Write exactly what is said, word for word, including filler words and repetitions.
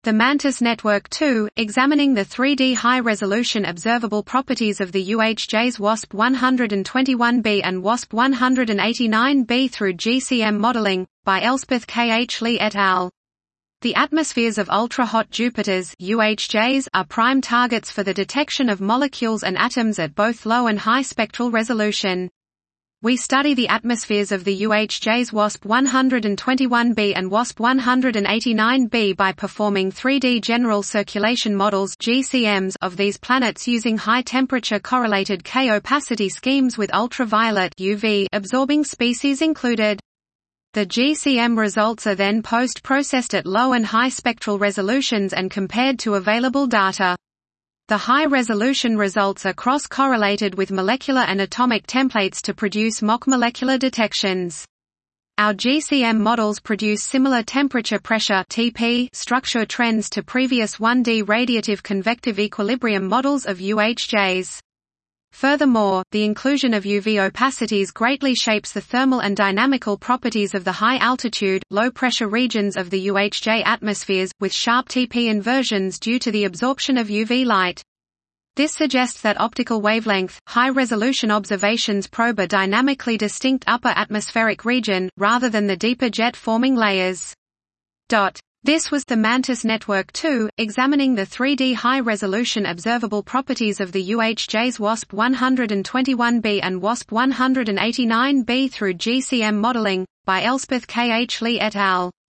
The MANTIS Network two, examining the three D high-resolution observable properties of the U H Js WASP one twenty-one b and WASP one eighty-nine b through G C M modeling, by Elspeth K. H. Lee et al. The atmospheres of ultra-hot Jupiters U H Js are prime targets for the detection of molecules and atoms at both low and high spectral resolution. We study the atmospheres of the U H Js WASP one twenty-one b and WASP one eighty-nine b by performing three D general circulation models G C Ms of these planets using high-temperature correlated K-opacity schemes with ultraviolet U V absorbing species included. The G C M results are then post-processed at low and high spectral resolutions and compared to available data. The high-resolution results are cross-correlated with molecular and atomic templates to produce mock-molecular detections. Our G C M models produce similar temperature-pressure (T P) structure trends to previous one D radiative convective equilibrium models of U H Js. Furthermore, the inclusion of U V opacities greatly shapes the thermal and dynamical properties of the high-altitude, low-pressure regions of the U H J atmospheres, with sharp T P inversions due to the absorption of U V light. This suggests that optical wavelength, high-resolution observations probe a dynamically distinct upper atmospheric region, rather than the deeper jet-forming layers. This was the MANTIS Network two, examining the three D high-resolution observable properties of the U H Js WASP one twenty-one b and WASP one eighty-nine b through G C M modeling, by Elspeth K. H. Lee et al.